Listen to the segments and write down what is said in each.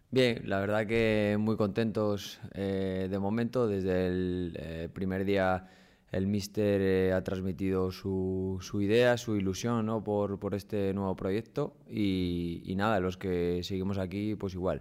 Bien, la verdad que muy contentos de momento. Desde el primer día el míster ha transmitido su idea, su ilusión, ¿no? por este nuevo proyecto y nada, los que seguimos aquí pues igual.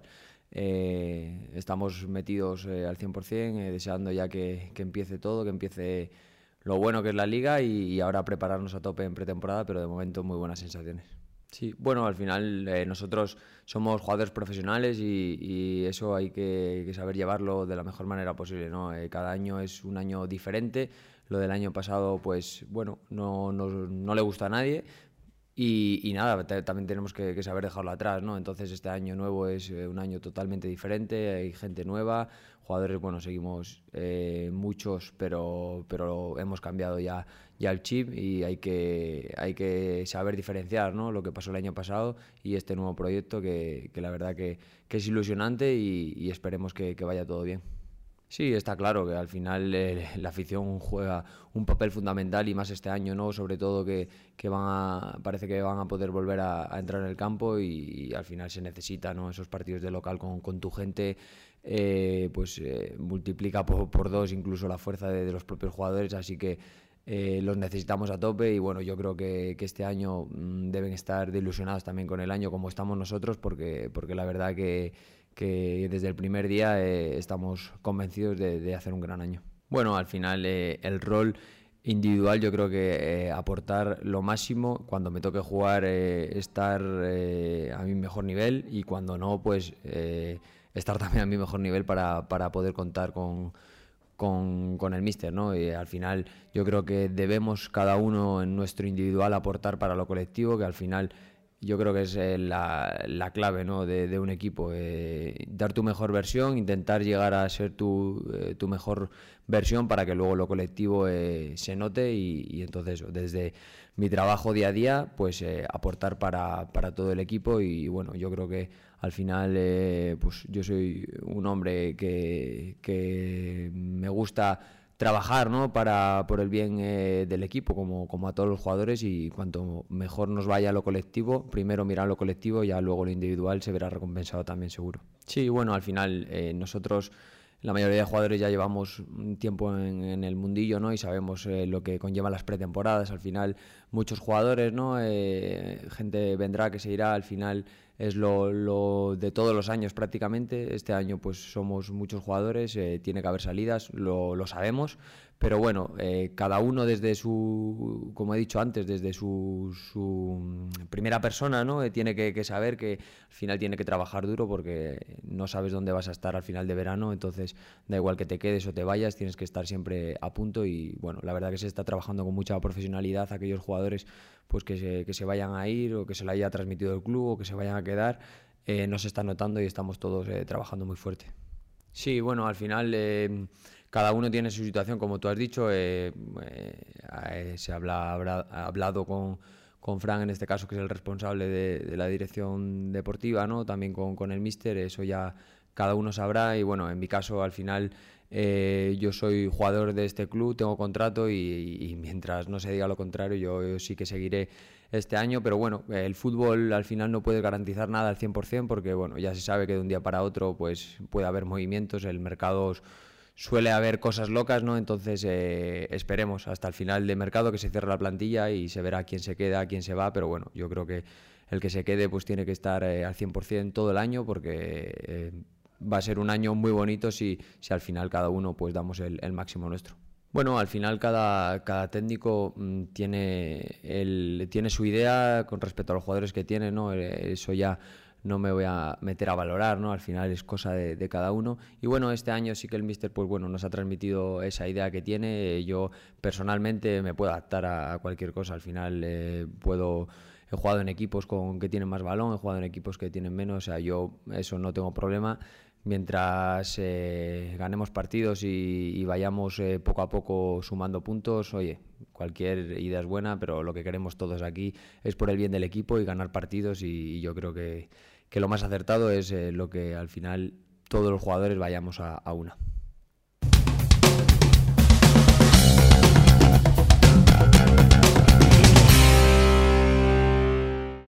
Estamos metidos al 100%, deseando ya que empiece todo, que empiece lo bueno que es la liga y ahora prepararnos a tope en pretemporada, pero de momento muy buenas sensaciones. Sí, bueno, al final nosotros somos jugadores profesionales y eso hay que saber llevarlo de la mejor manera posible, ¿no? Cada año es un año diferente. Lo del año pasado, pues bueno, no le gusta a nadie, y nada, también tenemos que saber dejarlo atrás, ¿no? Entonces este año nuevo es un año totalmente diferente, hay gente nueva, jugadores, bueno, seguimos muchos, pero hemos cambiado ya el chip y hay que saber diferenciar, ¿no? Lo que pasó el año pasado y este nuevo proyecto que la verdad que es ilusionante y esperemos que vaya todo bien. Sí, está claro que al final la afición juega un papel fundamental y más este año, ¿no? Sobre todo que parece que van a poder volver a entrar en el campo y al final se necesita, ¿no? Esos partidos de local con tu gente, multiplica por dos incluso la fuerza de los propios jugadores, así que los necesitamos a tope y bueno, yo creo que este año deben estar ilusionados también con el año como estamos nosotros porque la verdad que desde el primer día estamos convencidos de hacer un gran año. Bueno, al final el rol individual yo creo que aportar lo máximo, cuando me toque jugar estar a mi mejor nivel y cuando no, pues estar también a mi mejor nivel para poder contar con el míster, ¿no? Y al final yo creo que debemos cada uno en nuestro individual aportar para lo colectivo, que al final yo creo que es la clave, ¿no? de un equipo, dar tu mejor versión, intentar llegar a ser tu mejor versión para que luego lo colectivo se note y entonces desde mi trabajo día a día pues aportar para todo el equipo y bueno, yo creo que al final pues yo soy un hombre que me gusta trabajar, ¿no? Por el bien del equipo, como a todos los jugadores, y cuanto mejor nos vaya lo colectivo, primero mirar lo colectivo y ya luego lo individual se verá recompensado también seguro. Sí, bueno, al final nosotros, la mayoría de jugadores ya llevamos un tiempo en el mundillo, ¿no? Y sabemos lo que conllevan las pretemporadas. Al final muchos jugadores, ¿no? Gente vendrá que se irá, al final es lo de todos los años prácticamente. Este año pues somos muchos jugadores, tiene que haber salidas, lo sabemos, pero bueno, cada uno desde como he dicho antes, desde su primera persona, ¿no? Tiene que saber que al final tiene que trabajar duro porque no sabes dónde vas a estar al final de verano, entonces da igual que te quedes o te vayas, tienes que estar siempre a punto y bueno, la verdad que se está trabajando con mucha profesionalidad aquellos jugadores pues que se vayan a ir o que se lo haya transmitido el club o que se vayan a quedar, no se está notando y estamos todos trabajando muy fuerte. Sí, bueno, al final cada uno tiene su situación, como tú has dicho, se ha hablado con Fran, en este caso, que es el responsable de la dirección deportiva, ¿no? También con el míster, eso ya cada uno sabrá y bueno, en mi caso al final yo soy jugador de este club, tengo contrato y mientras no se diga lo contrario yo sí que seguiré este año, pero bueno, el fútbol al final no puede garantizar nada al 100% porque bueno, ya se sabe que de un día para otro pues puede haber movimientos, el mercado suele haber cosas locas, ¿no? Entonces esperemos hasta el final de mercado que se cierre la plantilla y se verá quién se queda, quién se va, pero bueno, yo creo que el que se quede pues tiene que estar al 100% todo el año porque va a ser un año muy bonito si al final cada uno pues damos el máximo nuestro. Bueno, al final cada técnico tiene su idea con respecto a los jugadores que tiene, ¿no? Eso ya no me voy a meter a valorar, ¿no? Al final es cosa de cada uno. Y bueno, este año sí que el míster pues bueno, nos ha transmitido esa idea que tiene. Yo personalmente me puedo adaptar a cualquier cosa. Al final he jugado en equipos que tienen más balón, he jugado en equipos que tienen menos. O sea, yo eso no tengo problema. Mientras ganemos partidos y vayamos poco a poco sumando puntos, oye, cualquier idea es buena, pero lo que queremos todos aquí es por el bien del equipo y ganar partidos y yo creo que lo más acertado es lo que al final todos los jugadores vayamos a una.